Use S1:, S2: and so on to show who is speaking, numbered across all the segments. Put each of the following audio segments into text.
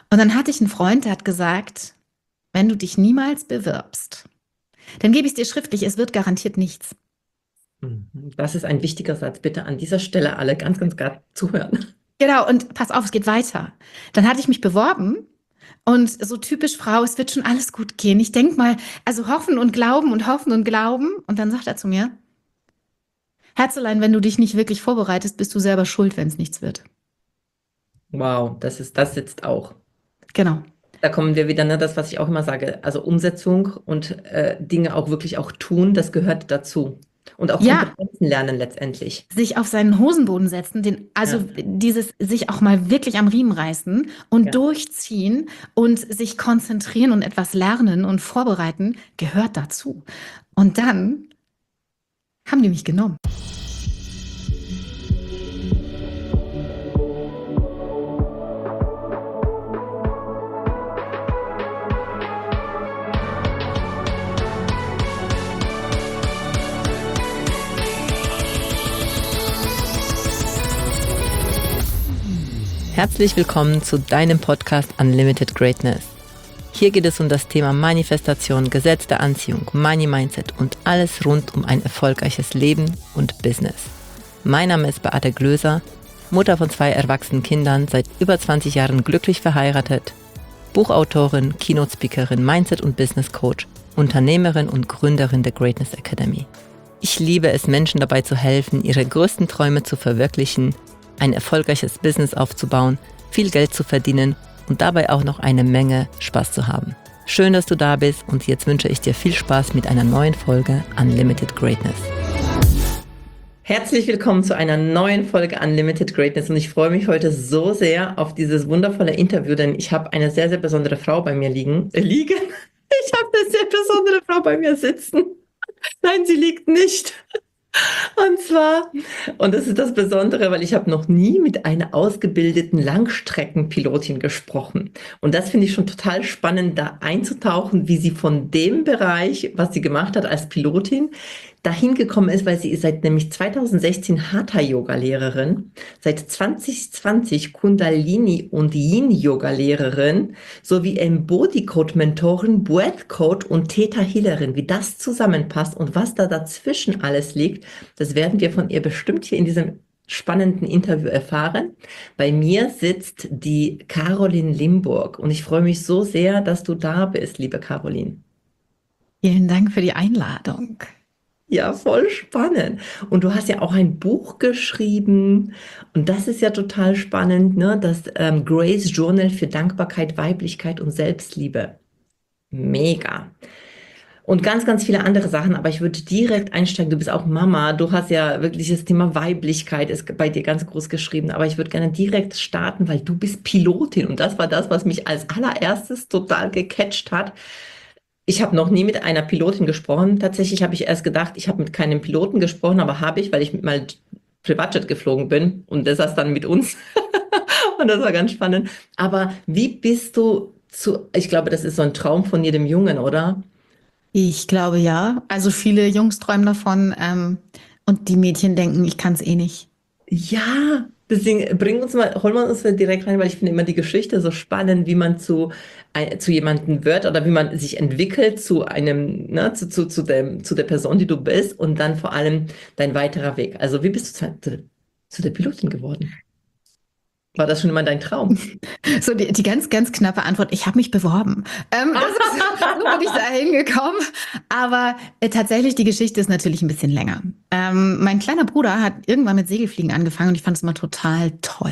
S1: Und dann hatte ich einen Freund, der hat gesagt, wenn du dich niemals bewirbst, dann gebe ich es dir schriftlich, es wird garantiert nichts.
S2: Mhm. Das ist ein wichtiger Satz. Bitte an dieser Stelle alle ganz, ganz klar zuhören.
S1: Genau, und pass auf, es geht weiter. Dann hatte ich mich beworben und so typisch Frau, es wird schon alles gut gehen. Ich denke mal, also hoffen und glauben und hoffen und glauben. Und dann sagt er zu mir, Herzelein, wenn du dich nicht wirklich vorbereitest, bist du selber schuld, wenn es nichts wird.
S2: Wow, das sitzt auch.
S1: Genau.
S2: Da kommen wir wieder, ne, das, was ich auch immer sage, also Umsetzung und Dinge auch wirklich auch tun, das gehört dazu. Und auch
S1: Ja,
S2: Kompetenzen lernen letztendlich.
S1: sich auf seinen Hosenboden setzen, also
S2: Ja,
S1: dieses sich auch mal wirklich am Riemen reißen und
S2: ja.
S1: durchziehen und sich konzentrieren und etwas lernen und vorbereiten, gehört dazu. Und dann haben die mich genommen.
S3: Herzlich willkommen zu deinem Podcast Unlimited Greatness. Hier geht es um das Thema Manifestation, Gesetz der Anziehung, Money Mindset und alles rund um ein erfolgreiches Leben und Business. Mein Name ist Beate Glöser, Mutter von 2 erwachsenen Kindern, seit über 20 Jahren glücklich verheiratet, Buchautorin, Keynote-Speakerin, Mindset- und Business-Coach, Unternehmerin und Gründerin der Greatness Academy. Ich liebe es, Menschen dabei zu helfen, ihre größten Träume zu verwirklichen, ein erfolgreiches Business aufzubauen, viel Geld zu verdienen und dabei auch noch eine Menge Spaß zu haben. Schön, dass du da bist und jetzt wünsche ich dir viel Spaß mit einer neuen Folge Unlimited Greatness.
S2: Herzlich willkommen zu einer neuen Folge Unlimited Greatness und ich freue mich heute so sehr auf dieses wundervolle Interview, denn ich habe eine sehr, sehr besondere Frau bei mir liegen. Ich habe eine sehr besondere Frau bei mir sitzen. Nein, sie liegt nicht. Und zwar, und das ist das Besondere, weil ich habe noch nie mit einer ausgebildeten Langstreckenpilotin gesprochen. Und das finde ich schon total spannend, da einzutauchen, wie sie von dem Bereich, was sie gemacht hat als Pilotin, dahin gekommen ist, weil sie ist seit nämlich 2016 Hatha-Yoga-Lehrerin, seit 2020 Kundalini- und Yin-Yoga-Lehrerin sowie Embody-Code-Mentorin, Breath-Code und Theta-Healerin. Wie das zusammenpasst und was da dazwischen alles liegt, das werden wir von ihr bestimmt hier in diesem spannenden Interview erfahren. Bei mir sitzt die Caroline Limburg und ich freue mich so sehr, dass du da bist, liebe Caroline.
S1: Vielen Dank für die Einladung.
S2: Ja, voll spannend. Und du hast ja auch ein Buch geschrieben und das ist ja total spannend, ne? Das Grace Journal für Dankbarkeit, Weiblichkeit und Selbstliebe. Mega. Und ganz, ganz viele andere Sachen, aber ich würde direkt einsteigen. Du bist auch Mama. Du hast ja wirklich das Thema Weiblichkeit ist bei dir ganz groß geschrieben. Aber ich würde gerne direkt starten, weil du bist Pilotin. Und das war das, was mich als allererstes total gecatcht hat. Ich habe noch nie mit einer Pilotin gesprochen. Tatsächlich habe ich erst gedacht, ich habe mit keinem Piloten gesprochen, aber habe ich, weil ich mit mal Privatjet geflogen bin. Und der saß dann mit uns. Und das war ganz spannend. Aber wie bist du ich glaube, das ist so ein Traum von jedem Jungen, oder?
S1: Ich glaube ja. Also viele Jungs träumen davon, und die Mädchen denken, ich kann es eh nicht.
S2: Ja, deswegen holen wir uns mal direkt rein, weil ich finde immer die Geschichte so spannend, wie man zu jemandem wird oder wie man sich entwickelt zu einem, ne, zu der Person, die du bist und dann vor allem dein weiterer Weg. Also wie bist du zu der Pilotin geworden? War das schon immer dein Traum?
S1: So die ganz, ganz knappe Antwort, ich habe mich beworben. So bin ich da hingekommen. Aber tatsächlich, die Geschichte ist natürlich ein bisschen länger. Mein kleiner Bruder hat irgendwann mit Segelfliegen angefangen und ich fand es immer total toll.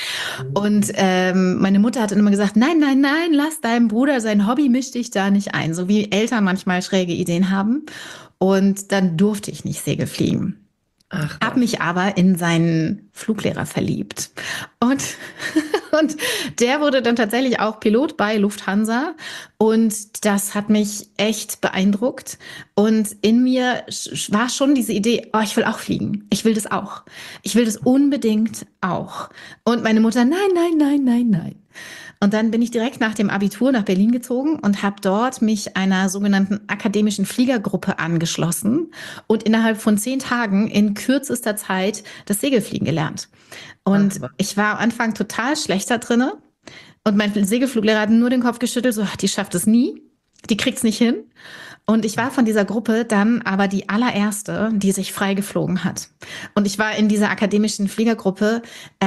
S1: Und meine Mutter hat dann immer gesagt, nein, nein, nein, lass deinem Bruder sein Hobby, misch dich da nicht ein. So wie Eltern manchmal schräge Ideen haben. Und dann durfte ich nicht Segelfliegen.
S2: Ach
S1: Hab
S2: was.
S1: mich aber in seinen Fluglehrer verliebt. Und, und der wurde dann tatsächlich auch Pilot bei Lufthansa. Und das hat mich echt beeindruckt. Und in mir war schon diese Idee, oh, ich will auch fliegen. Ich will das auch. Ich will das unbedingt auch. Und meine Mutter, nein, nein, nein, nein, nein. Und dann bin ich direkt nach dem Abitur nach Berlin gezogen und habe dort mich einer sogenannten akademischen Fliegergruppe angeschlossen und innerhalb von 10 Tagen in kürzester Zeit das Segelfliegen gelernt.
S2: Ach
S1: Und
S2: was.
S1: ich war am Anfang total schlecht da drinne. Und mein Segelfluglehrer hat nur den Kopf geschüttelt, so, ach, die schafft es nie, die kriegt es nicht hin. Und ich war von dieser Gruppe dann aber die allererste, die sich freigeflogen hat. Und ich war in dieser akademischen Fliegergruppe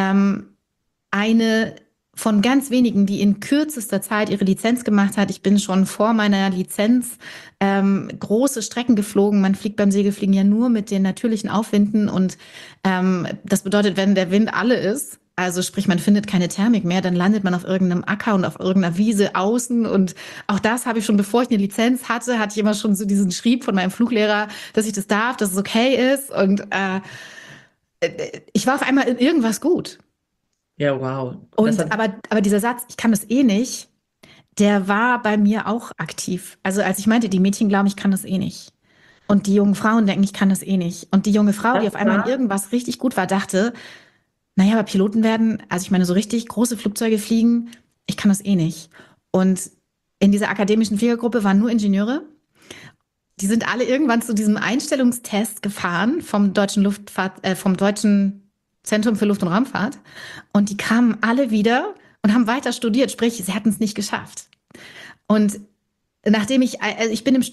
S1: eine von ganz wenigen, die in kürzester Zeit ihre Lizenz gemacht hat. Ich bin schon vor meiner Lizenz große Strecken geflogen. Man fliegt beim Segelfliegen ja nur mit den natürlichen Aufwinden. Und das bedeutet, wenn der Wind alle ist, also sprich, man findet keine Thermik mehr, dann landet man auf irgendeinem Acker und auf irgendeiner Wiese außen. Und auch das habe ich schon, bevor ich eine Lizenz hatte, hatte ich immer schon so diesen Schrieb von meinem Fluglehrer, dass ich das darf, dass es okay ist. Und ich war auf einmal in irgendwas gut.
S2: Ja, wow.
S1: Und aber dieser Satz, ich kann das eh nicht, der war bei mir auch aktiv. Also als ich meinte, die Mädchen glauben, ich kann das eh nicht. Und die jungen Frauen denken, ich kann das eh nicht. Und die junge Frau, die auf einmal in irgendwas richtig gut war, dachte, naja, aber Piloten werden, also ich meine, so richtig große Flugzeuge fliegen, ich kann das eh nicht. Und in dieser akademischen Fliegergruppe waren nur Ingenieure. Die sind alle irgendwann zu diesem Einstellungstest gefahren vom vom Deutschen Zentrum für Luft- und Raumfahrt. Und die kamen alle wieder und haben weiter studiert, sprich, sie hatten es nicht geschafft. Und nachdem ich bin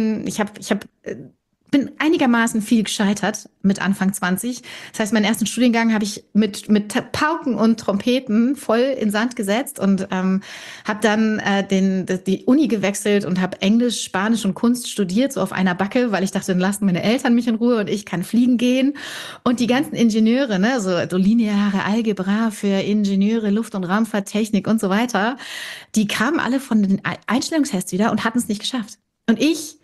S1: bin einigermaßen viel gescheitert mit Anfang 20. Das heißt, meinen ersten Studiengang habe ich mit Pauken und Trompeten voll in Sand gesetzt und habe dann die Uni gewechselt und habe Englisch, Spanisch und Kunst studiert, so auf einer Backe, weil ich dachte, dann lassen meine Eltern mich in Ruhe und ich kann fliegen gehen. Und die ganzen Ingenieure, ne, so lineare Algebra für Ingenieure, Luft- und Raumfahrttechnik und so weiter, die kamen alle von den Einstellungstests wieder und hatten es nicht geschafft. Und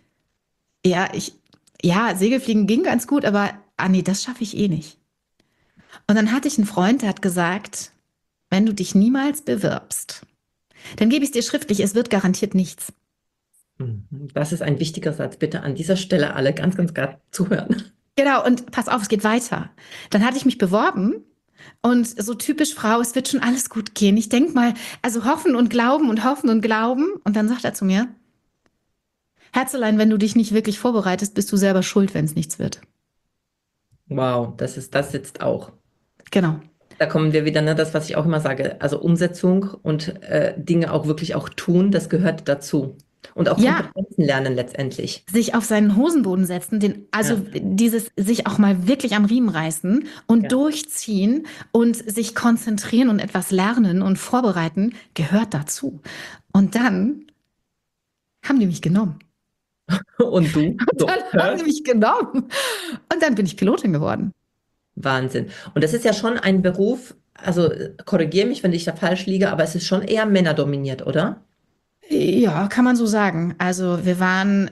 S1: ja, Segelfliegen ging ganz gut, aber nee, das schaffe ich eh nicht. Und dann hatte ich einen Freund, der hat gesagt, wenn du dich niemals bewirbst, dann gebe ich es dir schriftlich, es wird garantiert nichts.
S2: Das ist ein wichtiger Satz. Bitte an dieser Stelle alle ganz, ganz klar zuhören.
S1: Genau, und pass auf, es geht weiter. Dann hatte ich mich beworben und so typisch Frau, es wird schon alles gut gehen. Ich denke mal, also hoffen und glauben und hoffen und glauben. Und dann sagt er zu mir, Herzelein, wenn du dich nicht wirklich vorbereitest, bist du selber schuld, wenn es nichts wird.
S2: Wow, das sitzt auch.
S1: Genau.
S2: Da kommen wir wieder, ne, das, was ich auch immer sage, also Umsetzung und Dinge auch wirklich auch tun, das gehört dazu. Und auch
S1: Ja,
S2: Kompetenzen lernen letztendlich.
S1: sich auf seinen Hosenboden setzen,
S2: Ja,
S1: dieses sich auch mal wirklich am Riemen reißen und
S2: ja.
S1: durchziehen und sich konzentrieren und etwas lernen und vorbereiten, gehört dazu. Und dann haben die mich genommen.
S2: Und du?
S1: Und
S2: So,
S1: dann haben die mich genommen. Und dann bin ich Pilotin geworden.
S2: Wahnsinn. Und das ist ja schon ein Beruf, also korrigiere mich, wenn ich da falsch liege, aber es ist schon eher männerdominiert, oder?
S1: Ja, kann man so sagen. Also wir waren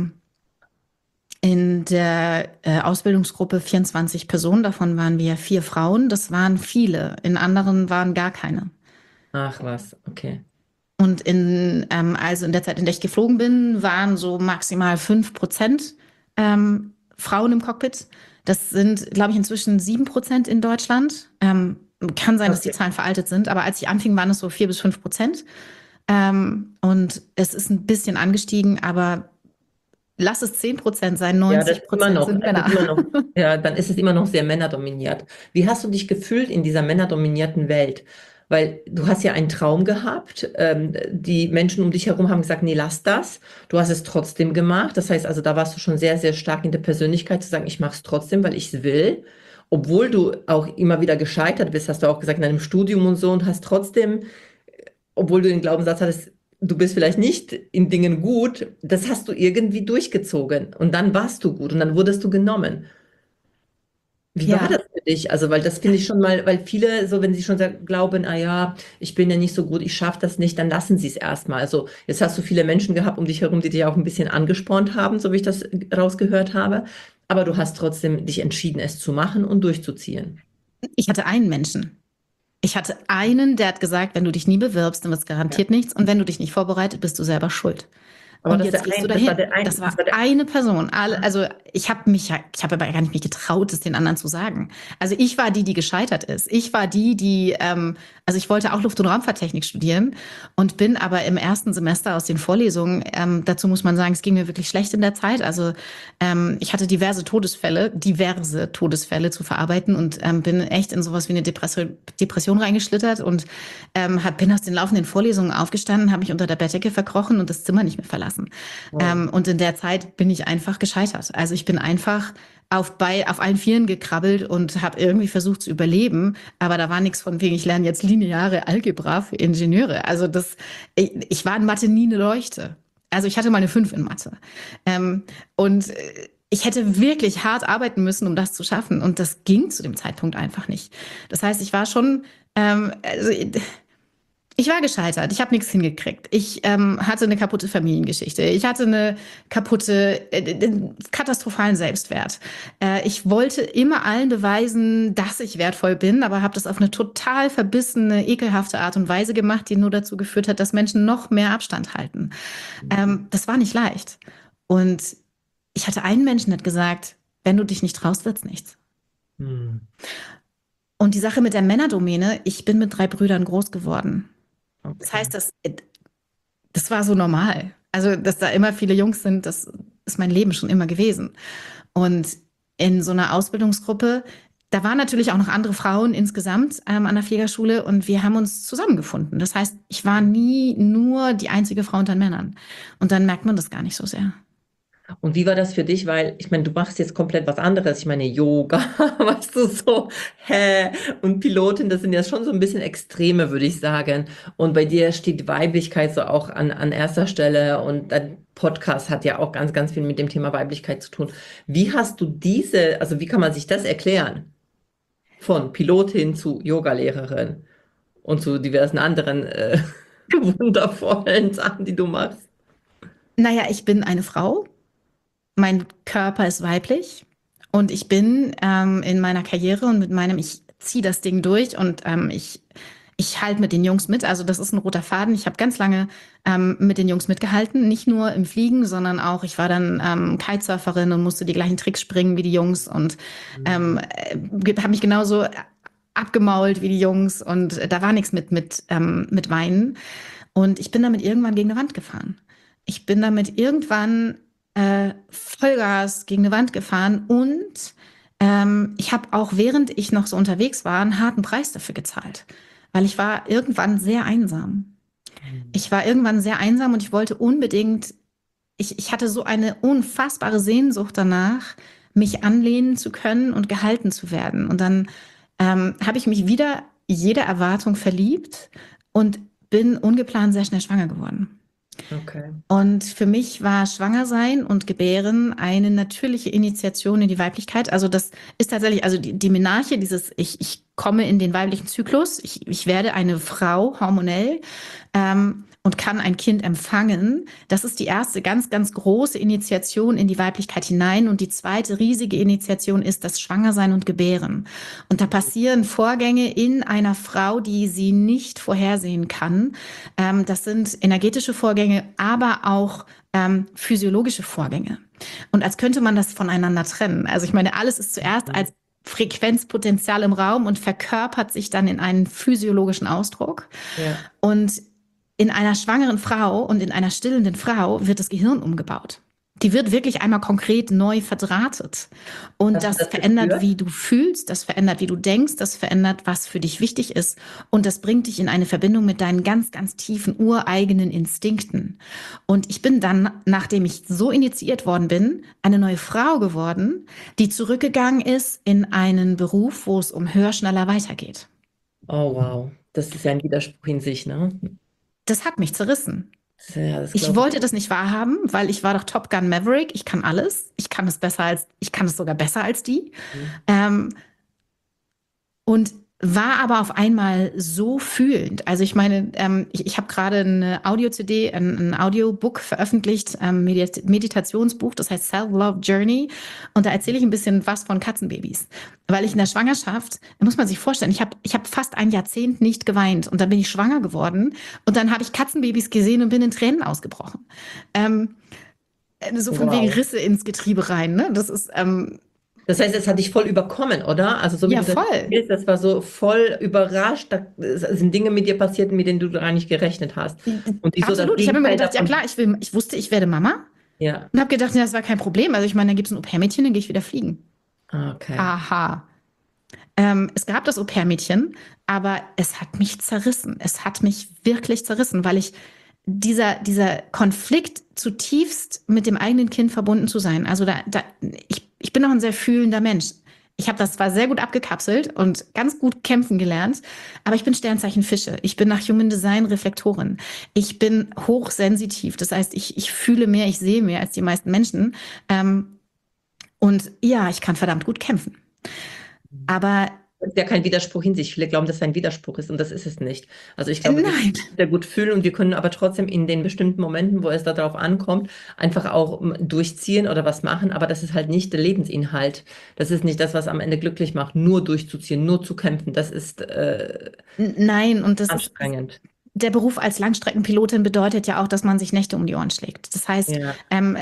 S1: in der Ausbildungsgruppe 24 Personen, davon waren wir 4 Frauen. Das waren viele. In anderen waren gar keine.
S2: Ach was, okay.
S1: Und also in der Zeit, in der ich geflogen bin, waren so maximal 5% Frauen im Cockpit. Das sind, glaube ich, inzwischen 7% in Deutschland. Kann sein, dass die
S2: Okay.
S1: Zahlen veraltet sind, aber als ich anfing, waren es so 4 bis 5%. Und es ist ein bisschen angestiegen, aber lass es 10% sein,
S2: Ja, das
S1: 90%
S2: ist immer noch,
S1: sind
S2: das ist
S1: Männer.
S2: immer noch, ja, dann ist es immer noch sehr männerdominiert. Wie hast du dich gefühlt in dieser männerdominierten Welt? Weil du hast ja einen Traum gehabt, die Menschen um dich herum haben gesagt, nee, lass das. Du hast es trotzdem gemacht. Das heißt also, da warst du schon sehr, sehr stark in der Persönlichkeit zu sagen, ich mache es trotzdem, weil ich es will. Obwohl du auch immer wieder gescheitert bist, hast du auch gesagt, in deinem Studium und so und hast trotzdem, obwohl du den Glaubenssatz hattest, du bist vielleicht nicht in Dingen gut, das hast du irgendwie durchgezogen und dann warst du gut und dann wurdest du genommen. Wie war das
S1: Ja,
S2: für dich? Also, weil das finde ich schon mal, weil viele so, wenn sie schon glauben, ah ja, ich bin ja nicht so gut, ich schaffe das nicht, dann lassen sie es erstmal. Also, jetzt hast du viele Menschen gehabt um dich herum, die dich auch ein bisschen angespornt haben, so wie ich das rausgehört habe. Aber du hast trotzdem dich entschieden, es zu machen und durchzuziehen.
S1: ich hatte einen Menschen. Ich hatte einen, der hat gesagt, wenn du dich nie bewirbst, dann wird es
S2: Ja.
S1: garantiert nichts. Und wenn du dich nicht vorbereitet, bist du selber schuld.
S2: Aber
S1: Und
S2: das,
S1: jetzt
S2: der
S1: gehst du
S2: ein, das war
S1: dahin.
S2: der ein,
S1: Das
S2: das
S1: war
S2: war der,
S1: eine Person. Also ich habe aber gar nicht mich getraut, es den anderen zu sagen. Also ich war die gescheitert ist. Ich war also ich wollte auch Luft- und Raumfahrttechnik studieren und bin aber im ersten Semester aus den Vorlesungen, dazu muss man sagen, es ging mir wirklich schlecht in der Zeit. Also ich hatte diverse Todesfälle zu verarbeiten und bin echt in sowas wie eine Depression reingeschlittert und bin aus den laufenden Vorlesungen aufgestanden, habe mich unter der Bettdecke verkrochen und das Zimmer nicht mehr verlassen.
S2: oh.
S1: Und in der Zeit bin ich einfach gescheitert. Also ich bin einfach auf allen Vieren gekrabbelt und habe irgendwie versucht zu überleben, aber da war nichts von wegen, ich lerne jetzt lineare Algebra für Ingenieure. Ich war in Mathe nie eine Leuchte. Also ich hatte mal eine 5 in Mathe. Ähm, und ich hätte wirklich hart arbeiten müssen, um das zu schaffen. Und das ging zu dem Zeitpunkt einfach nicht. Das heißt, ich war schon, also ich war gescheitert, ich habe nichts hingekriegt. Ich hatte eine kaputte Familiengeschichte. Ich hatte eine katastrophalen Selbstwert. Ich wollte immer allen beweisen, dass ich wertvoll bin, aber habe das auf eine total verbissene, ekelhafte Art und Weise gemacht, die nur dazu geführt hat, dass Menschen noch mehr Abstand halten. Das war nicht leicht. Und ich hatte einen Menschen, der hat gesagt, wenn du dich nicht traust, wird's nichts.
S2: Hm.
S1: Und die Sache mit der Männerdomäne, ich bin mit 3 Brüdern groß geworden. Das
S2: Okay.
S1: heißt, das war so normal. Also, dass da immer viele Jungs sind, das ist mein Leben schon immer gewesen. Und in so einer Ausbildungsgruppe, da waren natürlich auch noch andere Frauen insgesamt an der Fliegerschule und wir haben uns zusammengefunden. Das heißt, ich war nie nur die einzige Frau unter den Männern. Und dann merkt man das gar nicht so sehr.
S2: Und wie war das für dich? Weil, ich meine, du machst jetzt komplett was anderes. Ich meine, Yoga, weißt du, so, und Pilotin, das sind ja schon so ein bisschen Extreme, würde ich sagen. Und bei dir steht Weiblichkeit so auch an erster Stelle und dein Podcast hat ja auch ganz, ganz viel mit dem Thema Weiblichkeit zu tun. Wie hast du also wie kann man sich das erklären? Von Pilotin zu Yogalehrerin und zu diversen anderen wundervollen Sachen, die du machst.
S1: Naja, ich bin eine Frau. Mein Körper ist weiblich und ich bin in meiner Karriere und ich ziehe das Ding durch und ich halte mit den Jungs mit. Also das ist ein roter Faden. Ich habe ganz lange mit den Jungs mitgehalten, nicht nur im Fliegen, sondern auch, ich war dann Kitesurferin und musste die gleichen Tricks springen wie die Jungs und habe mich genauso abgemault wie die Jungs und da war nichts mit Weinen. Und ich bin damit irgendwann gegen eine Wand gefahren. Ich bin damit irgendwann Vollgas gegen eine Wand gefahren und ich habe auch, während ich noch so unterwegs war, einen harten Preis dafür gezahlt, weil ich war irgendwann sehr einsam. Ich war irgendwann sehr einsam und ich wollte unbedingt, ich hatte so eine unfassbare Sehnsucht danach, mich anlehnen zu können und gehalten zu werden. Und dann habe ich mich wieder jeder Erwartung verliebt und bin ungeplant sehr schnell schwanger geworden.
S2: Okay.
S1: Und für mich war Schwangersein und Gebären eine natürliche Initiation in die Weiblichkeit. Also das ist tatsächlich, also die Menarche, ich komme in den weiblichen Zyklus, ich werde eine Frau hormonell und kann ein Kind empfangen. Das ist die erste ganz, ganz große Initiation in die Weiblichkeit hinein. Und die zweite riesige Initiation ist das Schwangersein und Gebären. Und da passieren Vorgänge in einer Frau, die sie nicht vorhersehen kann. Das sind energetische Vorgänge, aber auch physiologische Vorgänge. Und als könnte man das voneinander trennen. Also ich meine, alles ist zuerst als Frequenzpotenzial im Raum und verkörpert sich dann in einen physiologischen Ausdruck.
S2: Ja.
S1: Und in einer schwangeren Frau und in einer stillenden Frau wird das Gehirn umgebaut. Die wird wirklich einmal konkret neu verdrahtet. Und
S2: Hast du
S1: das
S2: das
S1: verändert,
S2: gespürt?
S1: wie du fühlst, das verändert, wie du denkst, das verändert, was für dich wichtig ist. Und das bringt dich in eine Verbindung mit deinen ganz, ganz tiefen, ureigenen Instinkten. Und ich bin dann, nachdem ich so initiiert worden bin, eine neue Frau geworden, die zurückgegangen ist in einen Beruf, wo es um höher, schneller weitergeht.
S2: Oh, wow. Das ist ja ein Widerspruch in sich, ne?
S1: Das hat mich zerrissen.
S2: Ja, das
S1: Ich
S2: glaube
S1: wollte das nicht wahrhaben, weil ich war doch Top Gun Maverick. Ich kann alles. Ich kann es sogar besser als die.
S2: ich.
S1: Und war aber auf einmal so fühlend. Also ich meine, ich habe gerade eine Audio-CD, ein Audiobook veröffentlicht, Meditationsbuch, das heißt Self-Love Journey. Und da erzähle ich ein bisschen was von Katzenbabys. Weil ich in der Schwangerschaft, muss man sich vorstellen, ich hab fast ein Jahrzehnt nicht geweint. Und dann bin ich schwanger geworden. Und dann habe ich Katzenbabys gesehen und bin in Tränen ausgebrochen. So von wegen
S2: Wow.
S1: Risse ins Getriebe rein. Ne? Das ist,
S2: Das heißt, es hat dich voll überkommen, oder? Also so wie
S1: ja,
S2: du das
S1: voll.
S2: erzählst, das war so voll überrascht. Da sind Dinge mit dir passiert, mit denen du gar nicht gerechnet hast. Und die so das
S1: Absolut. Ich habe immer
S2: Gegenteil
S1: gedacht, ja
S2: davon.
S1: klar, ich wusste, ich werde Mama.
S2: Ja,
S1: Und habe gedacht, ja, das war kein Problem. Also ich meine, da gibt es ein Au-pair-Mädchen, dann gehe ich wieder fliegen.
S2: okay.
S1: Aha. Es gab das Au-pair-Mädchen, aber es hat mich zerrissen. Es hat mich wirklich zerrissen, weil dieser Konflikt zutiefst mit dem eigenen Kind verbunden zu sein. Also ich bin noch ein sehr fühlender Mensch. Ich habe das zwar sehr gut abgekapselt und ganz gut kämpfen gelernt, aber ich bin Sternzeichen Fische. Ich bin nach Human Design Reflektorin. Ich bin hochsensitiv. Das heißt, ich fühle mehr, ich sehe mehr als die meisten Menschen. Und ja, ich kann verdammt gut kämpfen. Aber
S2: Das ist ja kein Widerspruch in sich. Viele glauben, dass es ein Widerspruch ist und das ist es nicht. Also ich glaube, wir
S1: nein,
S2: können sehr gut fühlen und wir können aber trotzdem in den bestimmten Momenten, wo es darauf ankommt, einfach auch durchziehen oder was machen. Aber das ist halt nicht der Lebensinhalt. Das ist nicht das, was am Ende glücklich macht, nur durchzuziehen, nur zu kämpfen. Das ist
S1: nein, und das ist
S2: anstrengend.
S1: der Beruf als Langstreckenpilotin bedeutet ja auch, dass man sich Nächte um die Ohren schlägt. Das heißt,
S2: Ja.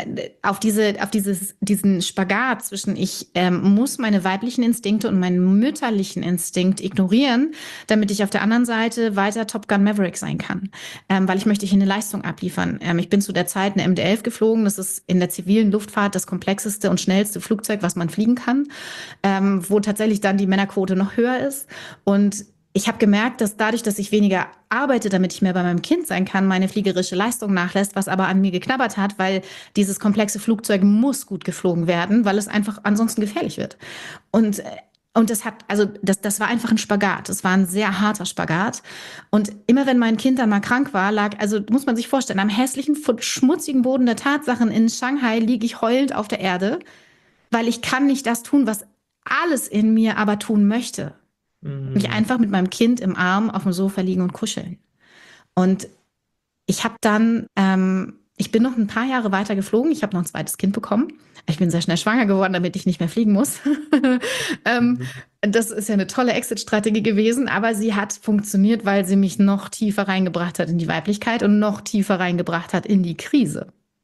S1: diesen Spagat zwischen ich muss meine weiblichen Instinkte und meinen mütterlichen Instinkt ignorieren, damit ich auf der anderen Seite weiter Top Gun Maverick sein kann, weil ich möchte hier eine Leistung abliefern. Ich bin zu der Zeit eine MD-11 geflogen. Das ist in der zivilen Luftfahrt das komplexeste und schnellste Flugzeug, was man fliegen kann, wo tatsächlich dann die Männerquote noch höher ist. Und ich habe gemerkt, dass dadurch, dass ich weniger arbeite, damit ich mehr bei meinem Kind sein kann, meine fliegerische Leistung nachlässt, was aber an mir geknabbert hat, weil dieses komplexe Flugzeug muss gut geflogen werden, weil es einfach ansonsten gefährlich wird. Und das war einfach ein Spagat. Das war ein sehr harter Spagat. Und immer wenn mein Kind dann mal krank war, also muss man sich vorstellen, am hässlichen, schmutzigen Boden der Tatsachen in Shanghai liege ich heulend auf der Erde, weil ich kann nicht das tun, was alles in mir aber tun möchte. Mich einfach mit meinem Kind im Arm auf dem Sofa liegen und kuscheln. Und ich habe dann, ich bin noch ein paar Jahre weiter geflogen. Ich habe noch ein zweites Kind bekommen. Ich bin sehr schnell schwanger geworden, damit ich nicht mehr fliegen muss. Das ist ja eine tolle Exit-Strategie gewesen, aber sie hat funktioniert, weil sie mich noch tiefer reingebracht hat in die Weiblichkeit und noch tiefer reingebracht hat in die Krise.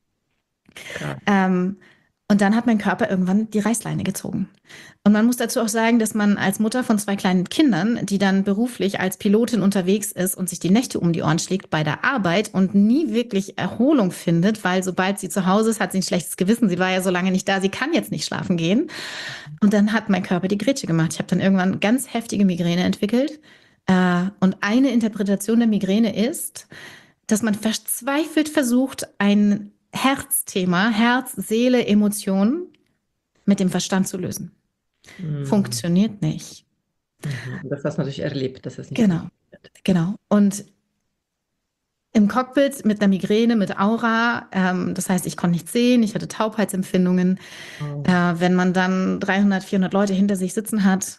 S2: Ja.
S1: Und dann hat mein Körper irgendwann die Reißleine gezogen. Und man muss dazu auch sagen, dass man als Mutter von 2 kleinen Kindern, die dann beruflich als Pilotin unterwegs ist und sich die Nächte um die Ohren schlägt bei der Arbeit und nie wirklich Erholung findet, weil sobald sie zu Hause ist, hat sie ein schlechtes Gewissen. Sie war ja so lange nicht da, sie kann jetzt nicht schlafen gehen. Und dann hat mein Körper die Grätsche gemacht. Ich habe dann irgendwann ganz heftige Migräne entwickelt. Und eine Interpretation der Migräne ist, dass man verzweifelt versucht, ein Herzthema, Herz, Seele, Emotionen mit dem Verstand zu lösen. Funktioniert nicht.
S2: Das hast du natürlich erlebt, dass es nicht
S1: Genau,
S2: funktioniert.
S1: genau. Und im Cockpit mit einer Migräne, mit Aura, das heißt, ich konnte nichts sehen, ich hatte Taubheitsempfindungen.
S2: Oh.
S1: Wenn man dann 300, 400 Leute hinter sich sitzen hat,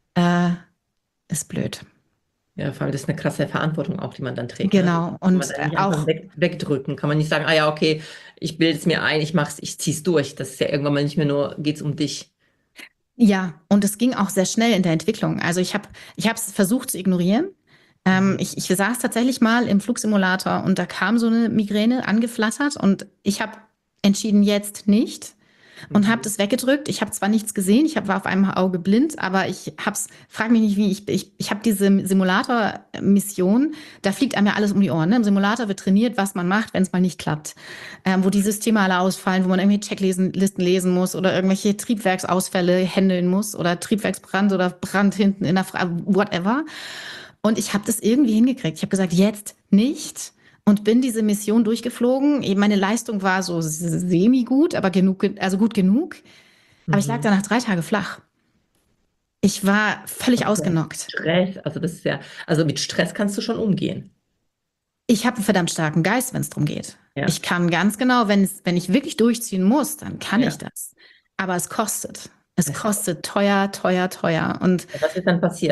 S1: ist blöd.
S2: Ja, vor allem das ist eine krasse Verantwortung auch, die man dann trägt.
S1: Genau.
S2: Ne? Kann man
S1: Und
S2: dann nicht
S1: auch
S2: einfach wegdrücken. Kann man nicht sagen, ah ja, okay, ich bilde es mir ein, ich mach's, ich zieh's durch. Das ist ja irgendwann mal nicht mehr nur, geht's um dich.
S1: ja, und es ging auch sehr schnell in der Entwicklung. Also ich habe es versucht zu ignorieren. Ich saß tatsächlich mal im Flugsimulator und da kam so eine Migräne angeflattert und ich habe entschieden, jetzt nicht und habe das weggedrückt. Ich habe zwar nichts gesehen, war auf einem Auge blind, aber frag mich nicht wie, ich habe diese Simulator-Mission, da fliegt einem ja alles um die Ohren. Ne? Im Simulator wird trainiert, was man macht, wenn es mal nicht klappt. Wo die Systeme alle ausfallen, wo man irgendwelche Checklisten lesen muss oder irgendwelche Triebwerksausfälle handeln muss oder Triebwerksbrand oder Brand hinten in der whatever. Und ich habe das irgendwie hingekriegt. Ich habe gesagt, jetzt nicht. Und bin diese Mission durchgeflogen. Meine Leistung war so semi-gut, aber also gut genug. Aber ich lag danach 3 Tage flach. Ich war völlig ausgenockt.
S2: Stress, also das ist ja, also mit Stress kannst du schon umgehen.
S1: Ich habe einen verdammt starken Geist, wenn es darum geht.
S2: Ja.
S1: Ich kann ganz genau, wenn ich wirklich durchziehen muss, dann kann
S2: Ja.
S1: ich das. Aber es kostet. Es kostet teuer, teuer, teuer. Und
S2: Was ist dann passiert?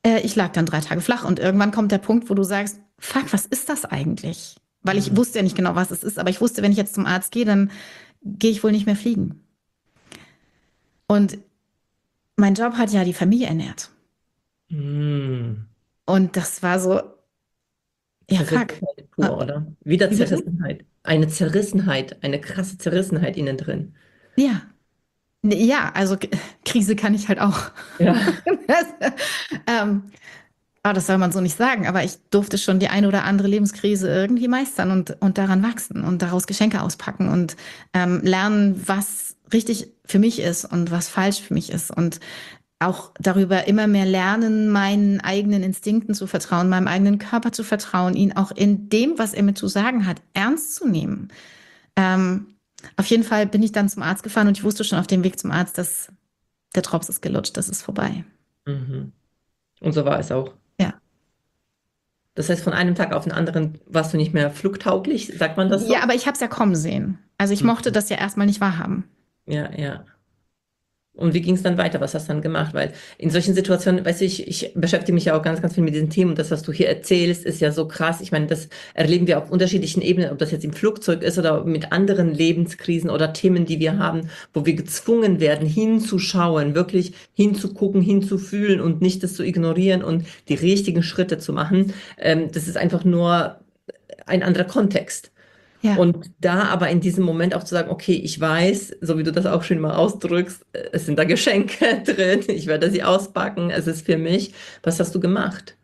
S1: Ich lag dann 3 Tage flach und irgendwann kommt der Punkt, wo du sagst, fuck, was ist das eigentlich? Weil ich wusste ja nicht genau, was es ist, aber ich wusste, wenn ich jetzt zum Arzt gehe, dann gehe ich wohl nicht mehr fliegen. Und mein Job hat ja die Familie ernährt.
S2: Mhm.
S1: Und das war so, ja, fuck.
S2: Zerrissenheit pur, oder? Wieder
S1: Wie bitte?
S2: Zerrissenheit. Eine Zerrissenheit, eine krasse Zerrissenheit innen drin.
S1: Ja. Ja, also Krise kann ich halt auch.
S2: Ja.
S1: Das, ähm, aber das soll man so nicht sagen, aber ich durfte schon die eine oder andere Lebenskrise irgendwie meistern und daran wachsen und daraus Geschenke auspacken und lernen, was richtig für mich ist und was falsch für mich ist. Und auch darüber immer mehr lernen, meinen eigenen Instinkten zu vertrauen, meinem eigenen Körper zu vertrauen, ihn auch in dem, was er mir zu sagen hat, ernst zu nehmen. Ähm, auf jeden Fall bin ich dann zum Arzt gefahren und ich wusste schon auf dem Weg zum Arzt, dass der Drops ist gelutscht, das ist vorbei.
S2: Mhm. Und so war es auch.
S1: Ja.
S2: Das heißt, von einem Tag auf den anderen warst du nicht mehr flugtauglich, sagt man das
S1: Ja,
S2: so?
S1: aber ich habe es ja kommen sehen. Also ich mochte
S2: Mhm.
S1: das ja erstmal nicht wahrhaben.
S2: Ja, ja. Und wie ging es dann weiter? Was hast du dann gemacht? Weil in solchen Situationen, weißt du, ich beschäftige mich ja auch ganz, ganz viel mit diesen Themen und das, was du hier erzählst, ist ja so krass. Ich meine, das erleben wir auf unterschiedlichen Ebenen, ob das jetzt im Flugzeug ist oder mit anderen Lebenskrisen oder Themen, die wir haben, wo wir gezwungen werden, hinzuschauen, wirklich hinzugucken, hinzufühlen und nicht das zu ignorieren und die richtigen Schritte zu machen. Das ist einfach nur ein anderer Kontext.
S1: Ja.
S2: Und da aber in diesem Moment auch zu sagen, okay, ich weiß, so wie du das auch schön mal ausdrückst, es sind da Geschenke drin, ich werde sie auspacken, es ist für mich. Was hast du gemacht?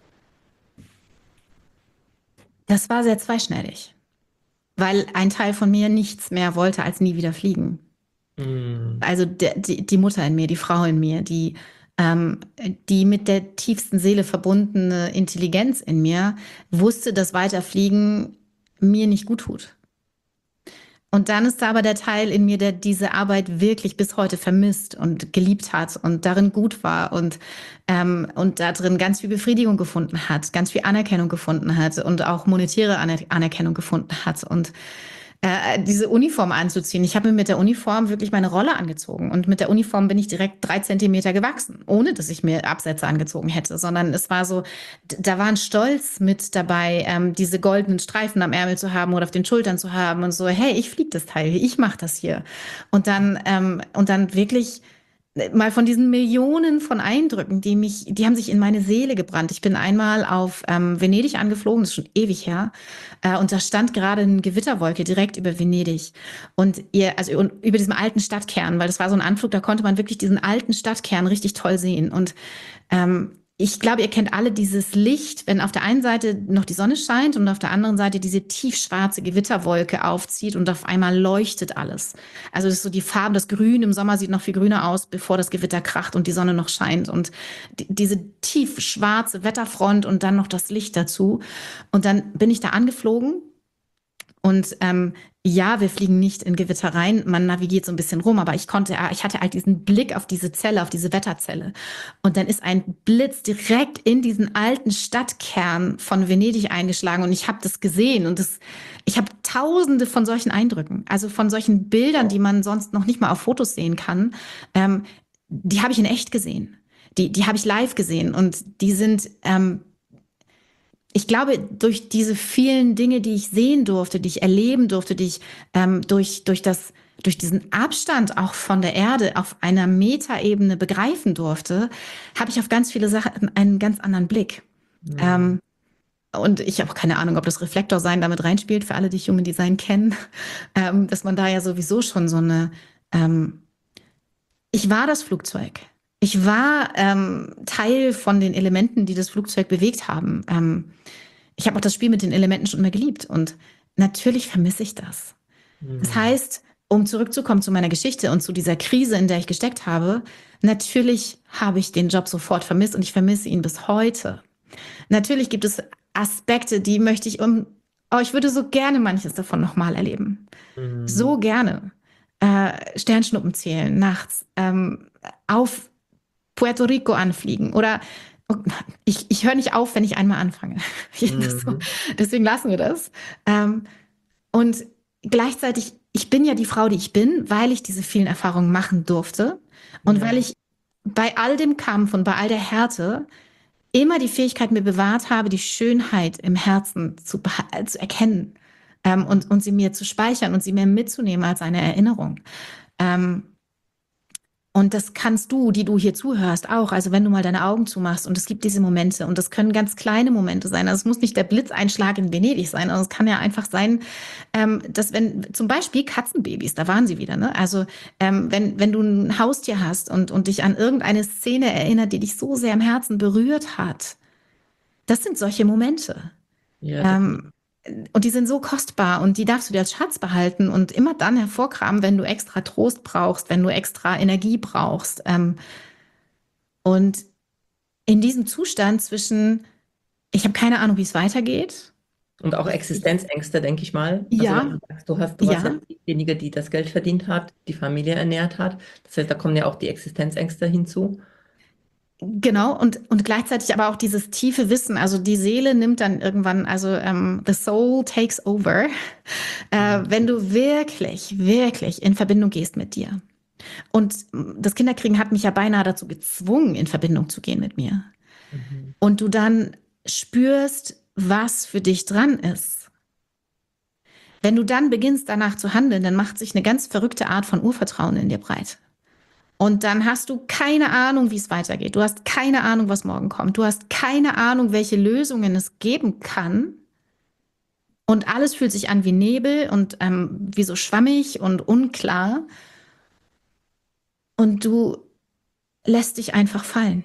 S1: Das war sehr zweischneidig, weil ein Teil von mir nichts mehr wollte, als nie wieder fliegen.
S2: Hm.
S1: Also die Mutter in mir, die Frau in mir, ähm, die mit der tiefsten Seele verbundene Intelligenz in mir wusste, dass Weiterfliegen mir nicht gut tut. Und dann ist da aber der Teil in mir, der diese Arbeit wirklich bis heute vermisst und geliebt hat und darin gut war und da drin ganz viel Befriedigung gefunden hat, ganz viel Anerkennung gefunden hat und auch monetäre Anerkennung gefunden hat. Und diese Uniform anzuziehen. Ich habe mir mit der Uniform wirklich meine Rolle angezogen. Und mit der Uniform bin ich direkt 3 Zentimeter gewachsen, ohne dass ich mir Absätze angezogen hätte, sondern es war so, da war ein Stolz mit dabei, diese goldenen Streifen am Ärmel zu haben oder auf den Schultern zu haben und so, hey, ich fliege das Teil, ich mache das hier. Und dann wirklich mal von diesen Millionen von Eindrücken, die haben sich in meine Seele gebrannt. Ich bin einmal auf Venedig angeflogen, das ist schon ewig her, und da stand gerade eine Gewitterwolke direkt über Venedig also über diesem alten Stadtkern, weil das war so ein Anflug, da konnte man wirklich diesen alten Stadtkern richtig toll sehen. Und ich glaube, ihr kennt alle dieses Licht, wenn auf der einen Seite noch die Sonne scheint und auf der anderen Seite diese tiefschwarze Gewitterwolke aufzieht und auf einmal leuchtet alles. Also das ist so die Farbe, das Grün im Sommer sieht noch viel grüner aus, bevor das Gewitter kracht und die Sonne noch scheint. Und diese tiefschwarze Wetterfront und dann noch das Licht dazu. Und dann bin ich da angeflogen. Und ja, wir fliegen nicht in Gewitter rein, man navigiert so ein bisschen rum, aber ich hatte halt diesen Blick auf diese Zelle, auf diese Wetterzelle. Und dann ist ein Blitz direkt in diesen alten Stadtkern von Venedig eingeschlagen und ich habe das gesehen und ich habe tausende von solchen Eindrücken, also von solchen Bildern, die man sonst noch nicht mal auf Fotos sehen kann, die habe ich in echt gesehen. Die habe ich live gesehen und die sind ich glaube, durch diese vielen Dinge, die ich sehen durfte, die ich erleben durfte, die ich durch diesen Abstand auch von der Erde auf einer Metaebene begreifen durfte, habe ich auf ganz viele Sachen einen ganz anderen Blick.
S2: Mhm.
S1: Und ich habe auch keine Ahnung, ob das Reflektorsein damit reinspielt, für alle, die Human Design kennen, dass man da ja sowieso schon so ähm, ich war das Flugzeug. Ich war Teil von den Elementen, die das Flugzeug bewegt haben. Ich habe auch das Spiel mit den Elementen schon immer geliebt und natürlich vermisse ich das. Das
S2: Mhm.
S1: heißt, um zurückzukommen zu meiner Geschichte und zu dieser Krise, in der ich gesteckt habe, natürlich habe ich den Job sofort vermisst und ich vermisse ihn bis heute. Natürlich gibt es Aspekte, die möchte ich ich würde so gerne manches davon nochmal erleben.
S2: Mhm.
S1: So gerne. Sternschnuppen zählen nachts, auf Puerto Rico anfliegen oder ich höre nicht auf, wenn ich einmal anfange.
S2: Mhm.
S1: Deswegen lassen wir das. Und gleichzeitig, ich bin ja die Frau, die ich bin, weil ich diese vielen Erfahrungen machen durfte und
S2: Ja.
S1: weil ich bei all dem Kampf und bei all der Härte immer die Fähigkeit mir bewahrt habe, die Schönheit im Herzen zu erkennen, und sie mir zu speichern und sie mir mitzunehmen als eine Erinnerung. Ähm, und das kannst du, die du hier zuhörst, auch. Also wenn du mal deine Augen zumachst und es gibt diese Momente und das können ganz kleine Momente sein. Also es muss nicht der Blitzeinschlag in Venedig sein. Also es kann ja einfach sein, dass wenn zum Beispiel Katzenbabys, da waren sie wieder, ne? Also wenn du ein Haustier hast und dich an irgendeine Szene erinnert, die dich so sehr im Herzen berührt hat, das sind solche Momente.
S2: Ja,
S1: Ähm, und die sind so kostbar und die darfst du dir als Schatz behalten und immer dann hervorkramen, wenn du extra Trost brauchst, wenn du extra Energie brauchst. Und in diesem Zustand zwischen, ich habe keine Ahnung, wie es weitergeht.
S2: und auch Existenzängste, denke ich mal. Also wenn
S1: Ja,
S2: du sagst, du warst ja
S1: ja,
S2: diejenige, die das Geld verdient hat, die Familie ernährt hat. Das heißt, da kommen ja auch die Existenzängste hinzu.
S1: genau. Und gleichzeitig aber auch dieses tiefe Wissen. Also die Seele nimmt dann irgendwann, also the soul takes over,
S2: Mhm.
S1: wenn du wirklich, wirklich in Verbindung gehst mit dir. Und das Kinderkriegen hat mich ja beinahe dazu gezwungen, in Verbindung zu gehen mit mir.
S2: Mhm.
S1: Und du dann spürst, was für dich dran ist. Wenn du dann beginnst, danach zu handeln, dann macht sich eine ganz verrückte Art von Urvertrauen in dir breit. Und dann hast du keine Ahnung, wie es weitergeht. Du hast keine Ahnung, was morgen kommt. Du hast keine Ahnung, welche Lösungen es geben kann. Und alles fühlt sich an wie Nebel und wie so schwammig und unklar. Und du lässt dich einfach fallen.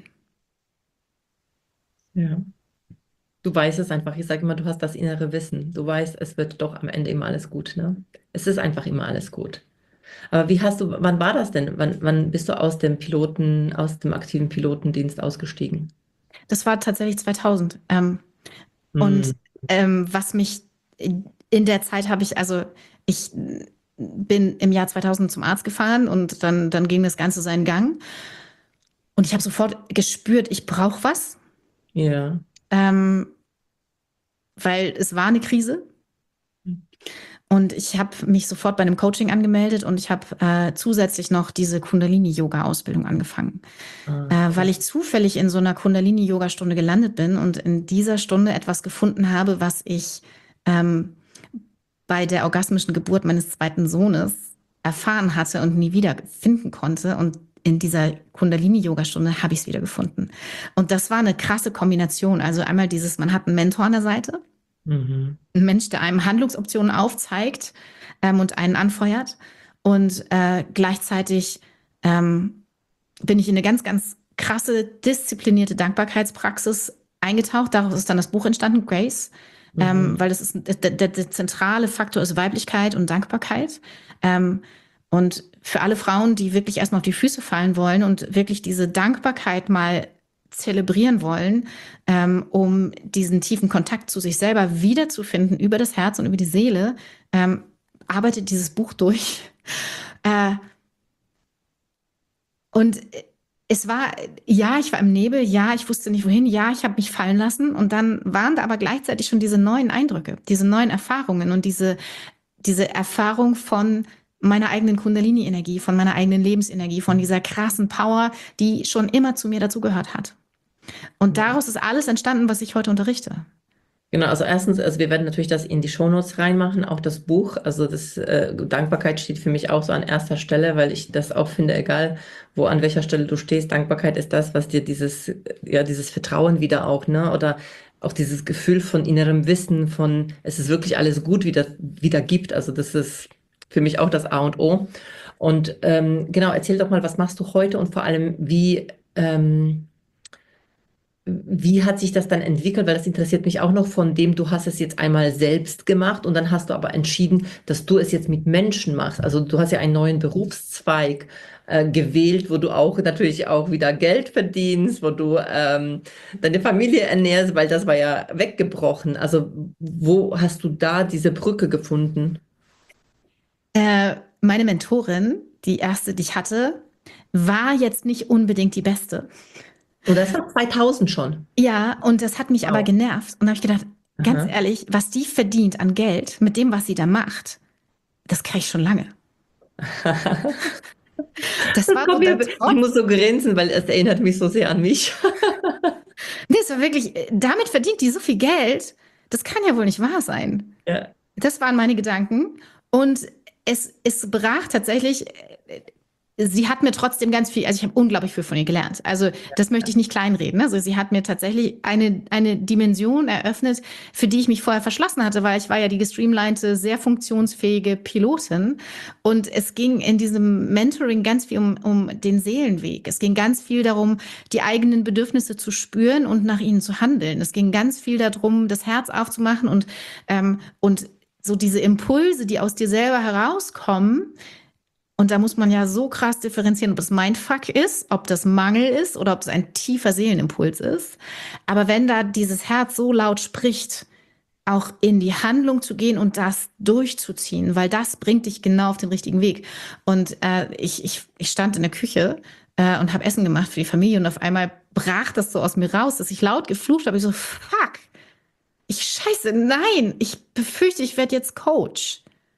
S2: Ja. Du weißt es einfach. Ich sage immer, du hast das innere Wissen. Du weißt, es wird doch am Ende immer alles gut, ne? Es ist einfach immer alles gut. Aber wann war das denn? Wann bist du aus dem aktiven Pilotendienst ausgestiegen?
S1: Das war tatsächlich 2000.
S2: Hm.
S1: Und was mich in der Zeit habe ich, also ich bin im Jahr 2000 zum Arzt gefahren und dann ging das Ganze seinen Gang. Und ich habe sofort gespürt, ich brauche was,
S2: Ja.
S1: ähm, weil es war eine Krise. Und ich habe mich sofort bei einem Coaching angemeldet und ich habe zusätzlich noch diese Kundalini-Yoga-Ausbildung angefangen,
S2: Ah,
S1: weil
S2: cool.
S1: ich zufällig in so einer Kundalini-Yoga-Stunde gelandet bin und in dieser Stunde etwas gefunden habe, was ich ähm, bei der orgasmischen Geburt meines zweiten Sohnes erfahren hatte und nie wieder finden konnte. Und in dieser Kundalini-Yoga-Stunde habe ich es wieder gefunden. Und das war eine krasse Kombination. Also einmal dieses, man hat einen Mentor an der Seite,
S2: Mhm.
S1: ein Mensch, der einem Handlungsoptionen aufzeigt und einen anfeuert. Und gleichzeitig bin ich in eine ganz, ganz krasse, disziplinierte Dankbarkeitspraxis eingetaucht. Daraus ist dann das Buch entstanden, Grace,
S2: Mhm.
S1: weil das ist der zentrale Faktor ist Weiblichkeit und Dankbarkeit. Ähm, und für alle Frauen, die wirklich erstmal auf die Füße fallen wollen und wirklich diese Dankbarkeit mal zelebrieren wollen, um diesen tiefen Kontakt zu sich selber wiederzufinden über das Herz und über die Seele, arbeitet dieses Buch durch. Äh, und es war, ja, ich war im Nebel, ja, ich wusste nicht wohin, ja, ich habe mich fallen lassen. Und dann waren da aber gleichzeitig schon diese neuen Eindrücke, diese neuen Erfahrungen und diese Erfahrung von meiner eigenen Kundalini-Energie, von meiner eigenen Lebensenergie, von dieser krassen Power, die schon immer zu mir dazugehört hat. Und
S2: Ja.
S1: daraus ist alles entstanden, was ich heute unterrichte.
S2: Genau, also erstens, also wir werden natürlich das in die Shownotes reinmachen, auch das Buch. Also das Dankbarkeit steht für mich auch so an erster Stelle, weil ich das auch finde, egal wo an welcher Stelle du stehst, Dankbarkeit ist das, was dir dieses Vertrauen wieder auch, ne? Oder auch dieses Gefühl von innerem Wissen, von es ist wirklich alles gut wieder gibt. Also das ist für mich auch das A und O. Und genau, erzähl doch mal, was machst du heute und vor allem, wie hat sich das dann entwickelt? Weil das interessiert mich auch noch von dem, du hast es jetzt einmal selbst gemacht und dann hast du aber entschieden, dass du es jetzt mit Menschen machst. Also du hast ja einen neuen Berufszweig gewählt, wo du auch natürlich auch wieder Geld verdienst, wo du deine Familie ernährst, weil das war ja weggebrochen. Also wo hast du da diese Brücke gefunden?
S1: Meine Mentorin, die erste, die ich hatte, war jetzt nicht unbedingt die beste.
S2: Und das war 2000 schon.
S1: Ja, und das hat mich aber
S2: Wow.
S1: genervt. Und da habe ich gedacht, ganz
S2: Aha.
S1: ehrlich, was die verdient an Geld mit dem, was sie da macht, das kann ich schon lange. Das war so
S2: Komm,
S1: der
S2: ich
S1: Trott.
S2: muss so grinsen, weil es erinnert mich so sehr an mich.
S1: Das war wirklich, damit verdient die so viel Geld. Das kann ja wohl nicht wahr sein.
S2: Ja.
S1: Das waren meine Gedanken. Und es brach tatsächlich, sie hat mir trotzdem ganz viel, also ich habe unglaublich viel von ihr gelernt. Also das möchte ich nicht kleinreden. Also sie hat mir tatsächlich eine Dimension eröffnet, für die ich mich vorher verschlossen hatte, weil ich war ja die gestreamlinete, sehr funktionsfähige Pilotin. Und es ging in diesem Mentoring ganz viel um den Seelenweg. Es ging ganz viel darum, die eigenen Bedürfnisse zu spüren und nach ihnen zu handeln. Es ging ganz viel darum, das Herz aufzumachen und so diese Impulse, die aus dir selber herauskommen. Und da muss man ja so krass differenzieren, ob es Mindfuck ist, ob das Mangel ist oder ob es ein tiefer Seelenimpuls ist. Aber wenn da dieses Herz so laut spricht, auch in die Handlung zu gehen und das durchzuziehen, weil das bringt dich genau auf den richtigen Weg. Und ich stand in der Küche und habe Essen gemacht für die Familie und auf einmal brach das so aus mir raus, dass ich laut geflucht habe. Ich so, fuck, scheiße, nein, ich befürchte, ich werde jetzt Coach.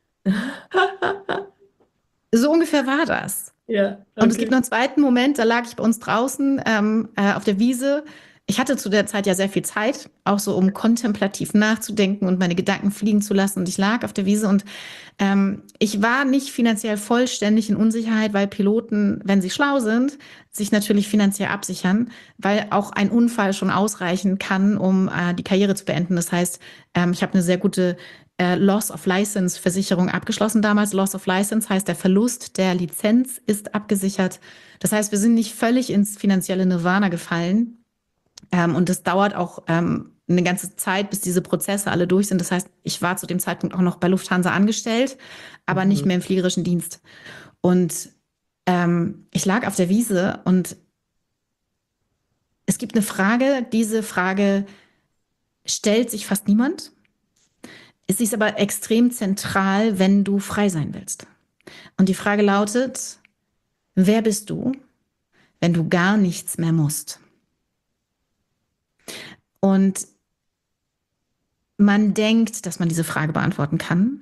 S1: So ungefähr war das.
S2: Ja,
S1: Und es gibt
S2: okay.
S1: noch einen zweiten Moment, da lag ich bei uns draußen auf der Wiese. Ich hatte zu der Zeit ja sehr viel Zeit, auch so um kontemplativ nachzudenken und meine Gedanken fliegen zu lassen. Und ich lag auf der Wiese und ich war nicht finanziell vollständig in Unsicherheit, weil Piloten, wenn sie schlau sind, sich natürlich finanziell absichern, weil auch ein Unfall schon ausreichen kann, um die Karriere zu beenden. Das heißt, ich habe eine sehr gute Loss of License Versicherung abgeschlossen damals. Loss of License heißt, der Verlust der Lizenz ist abgesichert. Das heißt, wir sind nicht völlig ins finanzielle Nirvana gefallen. Und es dauert auch eine ganze Zeit, bis diese Prozesse alle durch sind. Das heißt, ich war zu dem Zeitpunkt auch noch bei Lufthansa angestellt, aber nicht mehr im fliegerischen Dienst. Und ich lag auf der Wiese und es gibt eine Frage, diese Frage stellt sich fast niemand. Es ist aber extrem zentral, wenn du frei sein willst. Und die Frage lautet, wer bist du, wenn du gar nichts mehr musst? Und man denkt, dass man diese Frage beantworten kann.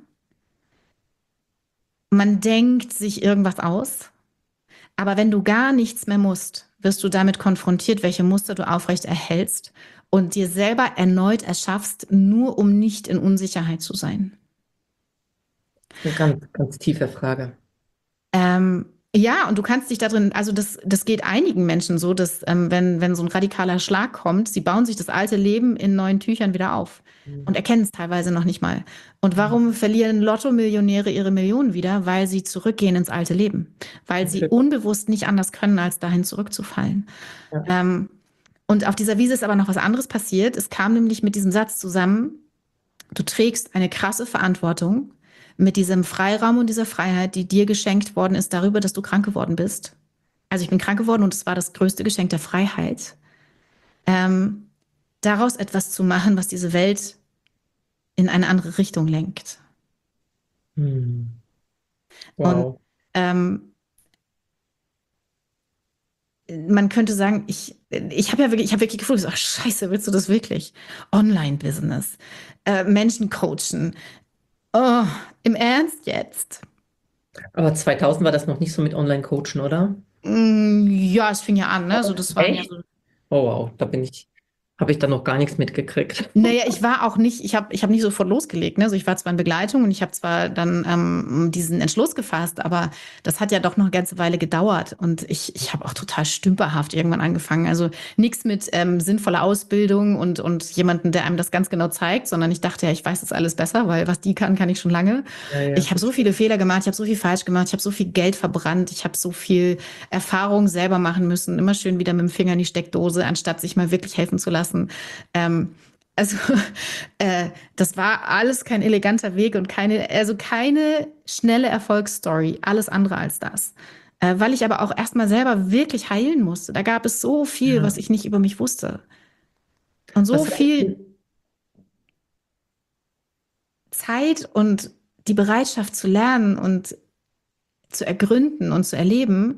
S1: Man denkt sich irgendwas aus. Aber wenn du gar nichts mehr musst, wirst du damit konfrontiert, welche Muster du aufrecht erhältst und dir selber erneut erschaffst, nur um nicht in Unsicherheit zu sein.
S2: Eine ganz, ganz tiefe Frage.
S1: Ja, und du kannst dich da drin, also das geht einigen Menschen so, dass wenn so ein radikaler Schlag kommt, sie bauen sich das alte Leben in neuen Tüchern wieder auf und erkennen es teilweise noch nicht mal. Und warum verlieren Lotto-Millionäre ihre Millionen wieder? Weil sie zurückgehen ins alte Leben, weil sie unbewusst nicht anders können, als dahin zurückzufallen.
S2: Ja.
S1: Und auf dieser Wiese ist aber noch was anderes passiert. Es kam nämlich mit diesem Satz zusammen, du trägst eine krasse Verantwortung mit diesem Freiraum und dieser Freiheit, die dir geschenkt worden ist darüber, dass du krank geworden bist. Also ich bin krank geworden und es war das größte Geschenk der Freiheit. Daraus etwas zu machen, was diese Welt in eine andere Richtung lenkt.
S2: Wow.
S1: Und man könnte sagen, ich habe ich habe wirklich gefühlt, ach Scheiße, willst du das wirklich? Online-Business, Menschen coachen. Oh, im Ernst jetzt?
S2: Aber 2000 war das noch nicht so mit Online-Coachen, oder?
S1: Ja, es fing ja an, ne? Also das waren ja
S2: Echt?
S1: so.
S2: Oh wow, habe ich da noch gar nichts mitgekriegt.
S1: Naja, ich war auch nicht, ich hab nicht sofort losgelegt. Ne? Also ich war zwar in Begleitung und ich habe zwar dann diesen Entschluss gefasst, aber das hat ja doch noch eine ganze Weile gedauert. Und ich habe auch total stümperhaft irgendwann angefangen. Also nichts mit sinnvoller Ausbildung und jemanden, der einem das ganz genau zeigt, sondern ich dachte ja, ich weiß das alles besser, weil was die kann ich schon lange.
S2: Ja,
S1: Ich habe so viele Fehler gemacht, ich habe so viel falsch gemacht, ich habe so viel Geld verbrannt, ich habe so viel Erfahrung selber machen müssen, immer schön wieder mit dem Finger in die Steckdose, anstatt sich mal wirklich helfen zu lassen. Also das war alles kein eleganter Weg und keine schnelle Erfolgsstory, alles andere als das. Weil ich aber auch erstmal selber wirklich heilen musste. Da gab es so viel, was ich nicht über mich wusste. Und so viel Zeit und die Bereitschaft zu lernen und zu ergründen und zu erleben.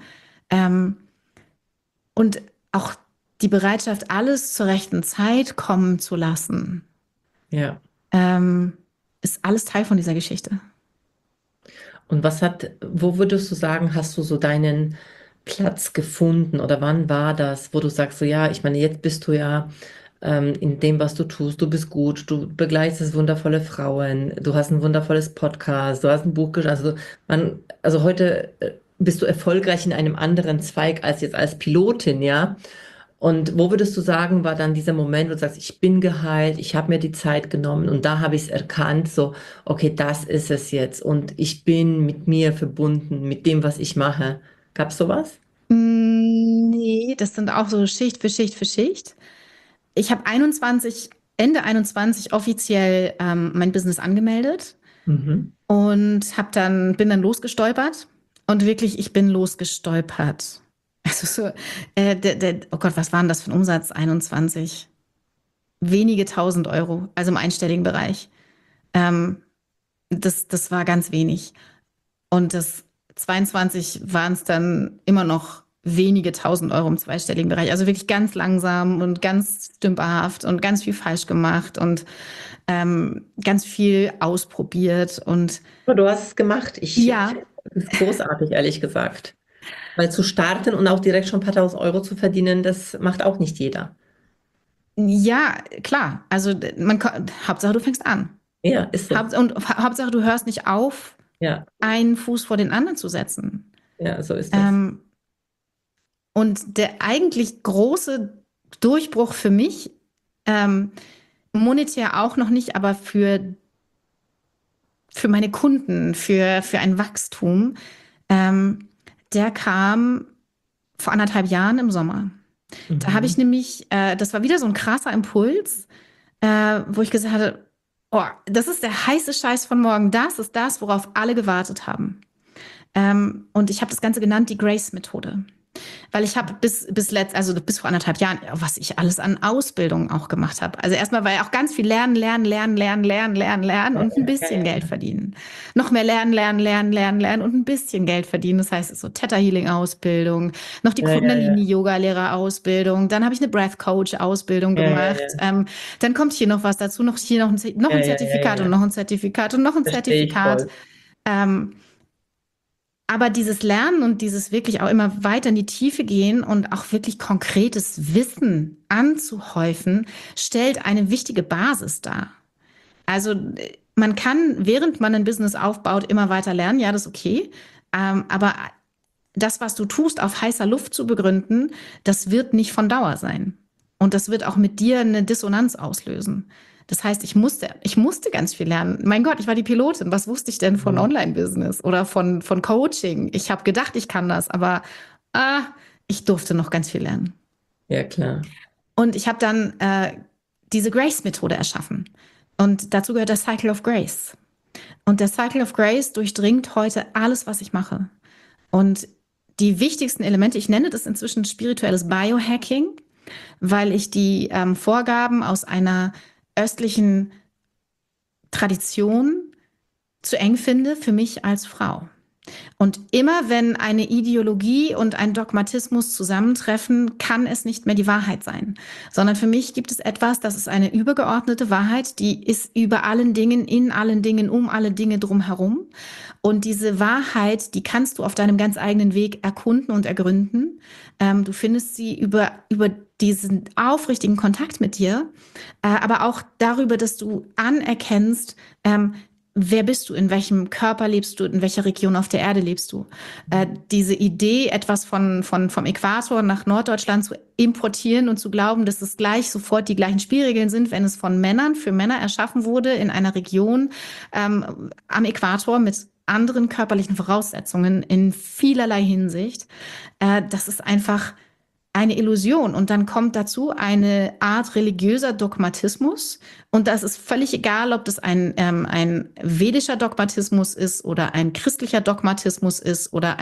S1: Und auch die Bereitschaft, alles zur rechten Zeit kommen zu lassen,
S2: Ja.
S1: ist alles Teil von dieser Geschichte.
S2: Und wo würdest du sagen, hast du so deinen Platz gefunden oder wann war das, wo du sagst, so ja, ich meine, jetzt bist du ja in dem, was du tust. Du bist gut, du begleitest wundervolle Frauen, du hast ein wundervolles Podcast, du hast ein Buch geschrieben. Also heute bist du erfolgreich in einem anderen Zweig als jetzt als Pilotin, ja? Und wo würdest du sagen, war dann dieser Moment, wo du sagst, ich bin geheilt, ich habe mir die Zeit genommen und da habe ich es erkannt, so, okay, das ist es jetzt und ich bin mit mir verbunden, mit dem, was ich mache. Gab es sowas?
S1: Nee, das sind auch so Schicht für Schicht für Schicht. Ich habe Ende 21 offiziell mein Business angemeldet
S2: Mhm.
S1: und bin dann losgestolpert. Und wirklich, ich bin losgestolpert. Also so, oh Gott, was war denn das für ein Umsatz? 21. Wenige tausend Euro, also im einstelligen Bereich. Ähm, das war ganz wenig. Und das 22 waren es dann immer noch wenige tausend Euro im zweistelligen Bereich. Also wirklich ganz langsam und ganz stümperhaft und ganz viel falsch gemacht und ganz viel ausprobiert. Und
S2: Aber du hast es gemacht.
S1: ja,
S2: Das ist großartig, ehrlich gesagt. Weil zu starten und auch direkt schon ein paar tausend Euro zu verdienen, das macht auch nicht jeder.
S1: ja, klar. Also Hauptsache, du fängst an.
S2: Ja, ist so.
S1: Hauptsache, du hörst nicht auf,
S2: Ja,
S1: einen Fuß vor den anderen zu setzen.
S2: ja, so ist das.
S1: Ähm, und der eigentlich große Durchbruch für mich, ähm, monetär auch noch nicht, aber für meine Kunden, für ein Wachstum, ähm, der kam vor 1,5 Jahren im Sommer. Da habe ich
S2: Mhm.
S1: nämlich, das war wieder so ein krasser Impuls, wo ich gesagt hatte, oh, das ist der heiße Scheiß von morgen. Das ist das, worauf alle gewartet haben. Und ich habe das Ganze genannt, die Grace-Methode. Weil ich habe also bis vor 1,5 Jahren, was ich alles an Ausbildung auch gemacht habe. Also erstmal war ja auch ganz viel lernen
S2: Ja,
S1: und ein
S2: ja,
S1: bisschen Geld
S2: ja.
S1: verdienen. Noch mehr lernen und ein bisschen Geld verdienen. Das heißt, so Theta Healing Ausbildung, noch die
S2: Ja, ja,
S1: Kundalini
S2: ja.
S1: Yoga Lehrer Ausbildung, dann habe ich eine Breath Coach Ausbildung
S2: Ja, ja,
S1: gemacht.
S2: ja.
S1: Dann kommt hier noch was dazu, noch hier noch
S2: Ja,
S1: ein
S2: ja, ja, ja,
S1: Zertifikat und
S2: ja.
S1: noch ein Zertifikat und noch ein
S2: Verstehe ich
S1: Zertifikat.
S2: voll.
S1: Ähm, aber dieses Lernen und dieses wirklich auch immer weiter in die Tiefe gehen und auch wirklich konkretes Wissen anzuhäufen, stellt eine wichtige Basis dar. Also man kann, während man ein Business aufbaut, immer weiter lernen, ja, das ist okay. Aber das, was du tust, auf heißer Luft zu begründen, das wird nicht von Dauer sein. Und das wird auch mit dir eine Dissonanz auslösen. Das heißt, ich musste ganz viel lernen. Mein Gott, ich war die Pilotin. Was wusste ich denn von
S2: Mhm.
S1: Online-Business oder von Coaching? Ich habe gedacht, ich kann das, aber ah, ich durfte noch ganz viel lernen.
S2: Ja, klar.
S1: Und ich habe dann diese Grace-Methode erschaffen. Und dazu gehört der Cycle of Grace. Und der Cycle of Grace durchdringt heute alles, was ich mache. Und die wichtigsten Elemente, ich nenne das inzwischen spirituelles Biohacking, weil ich die Vorgaben aus einer östlichen Tradition zu eng finde für mich als Frau. Und immer wenn eine Ideologie und ein Dogmatismus zusammentreffen, kann es nicht mehr die Wahrheit sein, sondern für mich gibt es etwas, das ist eine übergeordnete Wahrheit, die ist über allen Dingen, in allen Dingen, um alle Dinge drumherum. Und diese Wahrheit, die kannst du auf deinem ganz eigenen Weg erkunden und ergründen. Du findest sie über diesen aufrichtigen Kontakt mit dir, aber auch darüber, dass du anerkennst, wer bist du, in welchem Körper lebst du, in welcher Region auf der Erde lebst du. Diese Idee, etwas vom Äquator nach Norddeutschland zu importieren und zu glauben, dass es gleich sofort die gleichen Spielregeln sind, wenn es von Männern für Männer erschaffen wurde in einer Region am Äquator mit anderen körperlichen Voraussetzungen in vielerlei Hinsicht. Das ist einfach eine Illusion. Und dann kommt dazu eine Art religiöser Dogmatismus. Und das ist völlig egal, ob das ein vedischer Dogmatismus ist oder ein christlicher Dogmatismus ist oder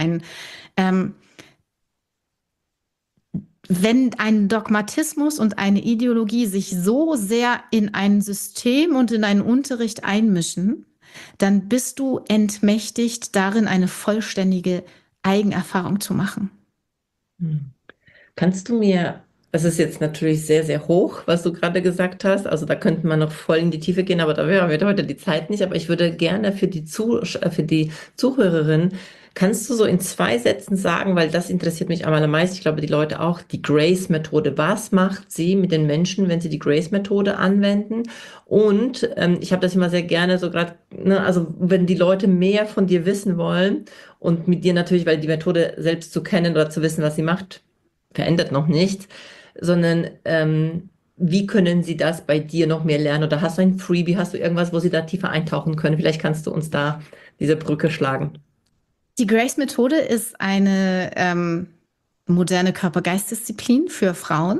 S1: wenn ein Dogmatismus und eine Ideologie sich so sehr in ein System und in einen Unterricht einmischen, dann bist du entmächtigt, darin eine vollständige Eigenerfahrung zu machen.
S2: Hm. Kannst du mir, das ist jetzt natürlich sehr, sehr hoch, was du gerade gesagt hast, also da könnte man noch voll in die Tiefe gehen, aber da wäre heute die Zeit nicht, aber ich würde gerne für die Zuhörerin Kannst du so in 2 Sätzen sagen, weil das interessiert mich am allermeisten, ich glaube, die Leute auch, die Grace-Methode. Was macht sie mit den Menschen, wenn sie die Grace-Methode anwenden? Und ich habe das immer sehr gerne so gerade, ne, also wenn die Leute mehr von dir wissen wollen und mit dir natürlich, weil die Methode selbst zu kennen oder zu wissen, was sie macht, verändert noch nichts, sondern wie können sie das bei dir noch mehr lernen? Oder hast du ein Freebie, hast du irgendwas, wo sie da tiefer eintauchen können? Vielleicht kannst du uns da diese Brücke schlagen.
S1: Die Grace-Methode ist eine moderne Körper-Geist-Disziplin für Frauen.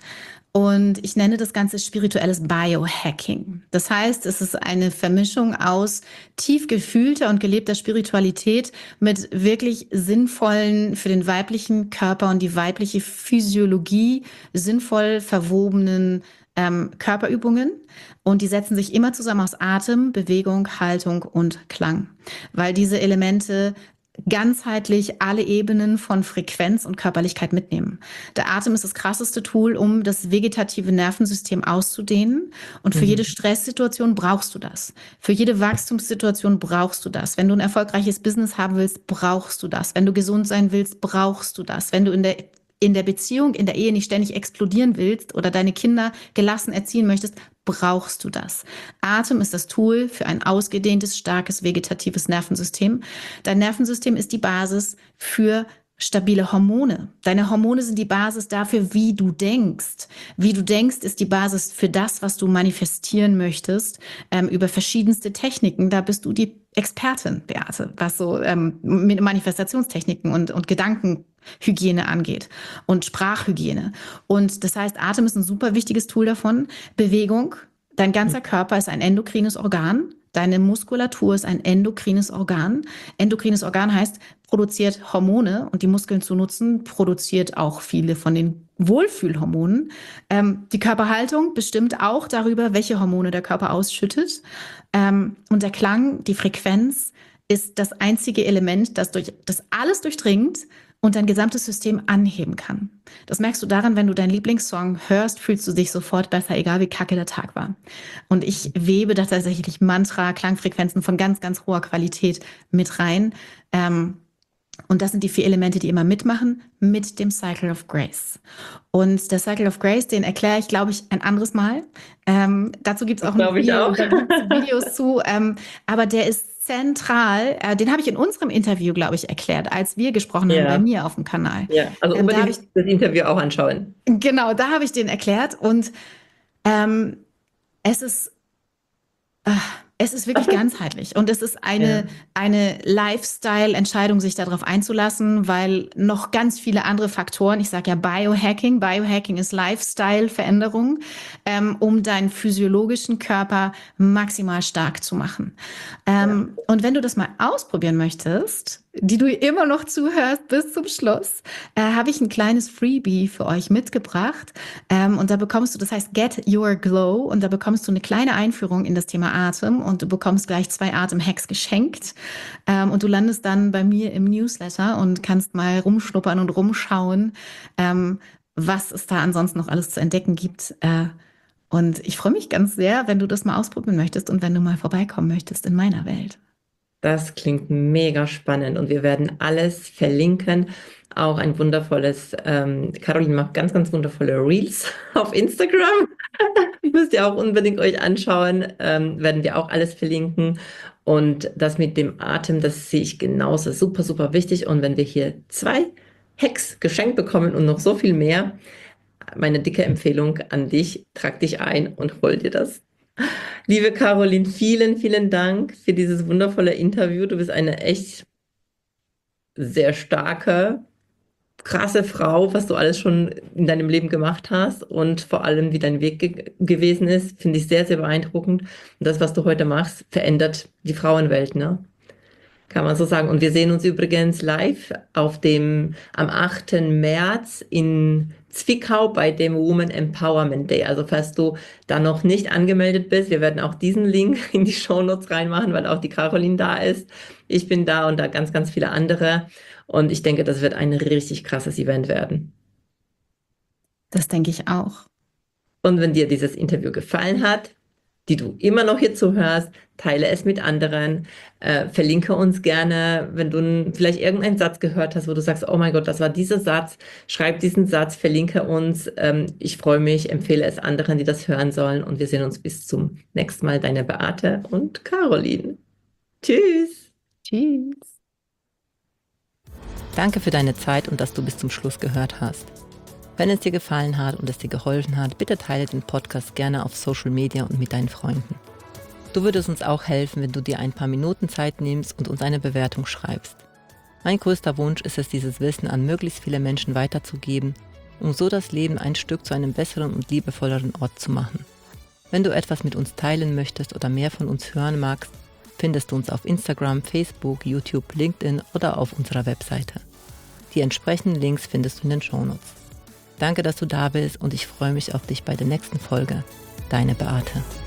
S1: Und ich nenne das Ganze spirituelles Biohacking. Das heißt, es ist eine Vermischung aus tief gefühlter und gelebter Spiritualität mit wirklich sinnvollen, für den weiblichen Körper und die weibliche Physiologie sinnvoll verwobenen Körperübungen. Und die setzen sich immer zusammen aus Atem, Bewegung, Haltung und Klang, weil diese Elemente ganzheitlich alle Ebenen von Frequenz und Körperlichkeit mitnehmen. Der Atem ist das krasseste Tool, um das vegetative Nervensystem auszudehnen. Und für jede Stresssituation brauchst du das. Für jede Wachstumssituation brauchst du das. Wenn du ein erfolgreiches Business haben willst, brauchst du das. Wenn du gesund sein willst, brauchst du das. Wenn du in der Beziehung, in der Ehe nicht ständig explodieren willst oder deine Kinder gelassen erziehen möchtest, brauchst du das. Atem ist das Tool für ein ausgedehntes, starkes vegetatives Nervensystem. Dein Nervensystem ist die Basis für stabile Hormone. Deine Hormone sind die Basis dafür, wie du denkst. Wie du denkst, ist die Basis für das, was du manifestieren möchtest, über verschiedenste Techniken. Da bist du die Expertin, Beate, was so mit Manifestationstechniken und Gedankenhygiene angeht und Sprachhygiene. Und das heißt, Atem ist ein super wichtiges Tool davon. Bewegung, dein ganzer Körper ist ein endokrines Organ. Deine Muskulatur ist ein endokrines Organ. Endokrines Organ heißt, produziert Hormone und die Muskeln zu nutzen, produziert auch viele von den Wohlfühlhormonen. Die Körperhaltung bestimmt auch darüber, welche Hormone der Körper ausschüttet. Und der Klang, die Frequenz, ist das einzige Element, das alles durchdringt und dein gesamtes System anheben kann. Das merkst du daran, wenn du deinen Lieblingssong hörst, fühlst du dich sofort besser, egal wie kacke der Tag war. Und ich webe da tatsächlich Mantra, Klangfrequenzen von ganz, ganz hoher Qualität mit rein. Und das sind die 4 Elemente, die immer mitmachen mit dem Cycle of Grace. Und der Cycle of Grace, den erkläre ich, glaube ich, ein anderes Mal. Dazu gibt es auch ein Video, da gibt's Videos zu. Aber der ist zentral. Den habe ich in unserem Interview, glaube ich, erklärt, als wir gesprochen haben bei mir auf dem Kanal.
S2: Ja, also unbedingt das Interview auch anschauen.
S1: Genau, da habe ich den erklärt. Und es ist wirklich ganzheitlich und es ist eine Lifestyle-Entscheidung, sich darauf einzulassen, weil noch ganz viele andere Faktoren, ich sage ja Biohacking ist Lifestyle-Veränderung, um deinen physiologischen Körper maximal stark zu machen. Und wenn du das mal ausprobieren möchtest, die du immer noch zuhörst bis zum Schluss, habe ich ein kleines Freebie für euch mitgebracht. Und da bekommst du, das heißt Get Your Glow, und da bekommst du eine kleine Einführung in das Thema Atem und du bekommst gleich 2 Atemhacks geschenkt. Und du landest dann bei mir im Newsletter und kannst mal rumschnuppern und rumschauen, was es da ansonsten noch alles zu entdecken gibt. Und ich freue mich ganz sehr, wenn du das mal ausprobieren möchtest und wenn du mal vorbeikommen möchtest in meiner Welt.
S2: Das klingt mega spannend und wir werden alles verlinken. Auch ein wundervolles, Caroline macht ganz, ganz wundervolle Reels auf Instagram. Müsst ihr auch unbedingt euch anschauen. Werden wir auch alles verlinken. Und das mit dem Atem, das sehe ich genauso super, super wichtig. Und wenn wir hier 2 Hacks geschenkt bekommen und noch so viel mehr, meine dicke Empfehlung an dich, trag dich ein und hol dir das. Liebe Caroline, vielen, vielen Dank für dieses wundervolle Interview. Du bist eine echt sehr starke, krasse Frau, was du alles schon in deinem Leben gemacht hast und vor allem, wie dein Weg gewesen ist, finde ich sehr, sehr beeindruckend. Und das, was du heute machst, verändert die Frauenwelt, ne? Kann man so sagen. Und wir sehen uns übrigens live am 8. März in Zwickau bei dem Women Empowerment Day. Also falls du da noch nicht angemeldet bist, wir werden auch diesen Link in die Shownotes reinmachen, weil auch die Caroline da ist. Ich bin da und da ganz, ganz viele andere. Und ich denke, das wird ein richtig krasses Event werden.
S1: Das denke ich auch.
S2: Und wenn dir dieses Interview gefallen hat, die du immer noch hier zuhörst. Teile es mit anderen. Verlinke uns gerne, wenn du vielleicht irgendeinen Satz gehört hast, wo du sagst, oh mein Gott, das war dieser Satz. Schreib diesen Satz, verlinke uns. Ich freue mich, empfehle es anderen, die das hören sollen. Und wir sehen uns bis zum nächsten Mal. Deine Beate und Caroline. Tschüss.
S1: Tschüss.
S3: Danke für deine Zeit und dass du bis zum Schluss gehört hast. Wenn es dir gefallen hat und es dir geholfen hat, bitte teile den Podcast gerne auf Social Media und mit deinen Freunden. Du würdest uns auch helfen, wenn du dir ein paar Minuten Zeit nimmst und uns eine Bewertung schreibst. Mein größter Wunsch ist es, dieses Wissen an möglichst viele Menschen weiterzugeben, um so das Leben ein Stück zu einem besseren und liebevolleren Ort zu machen. Wenn du etwas mit uns teilen möchtest oder mehr von uns hören magst, findest du uns auf Instagram, Facebook, YouTube, LinkedIn oder auf unserer Webseite. Die entsprechenden Links findest du in den Shownotes. Danke, dass du da bist und ich freue mich auf dich bei der nächsten Folge. Deine Beate.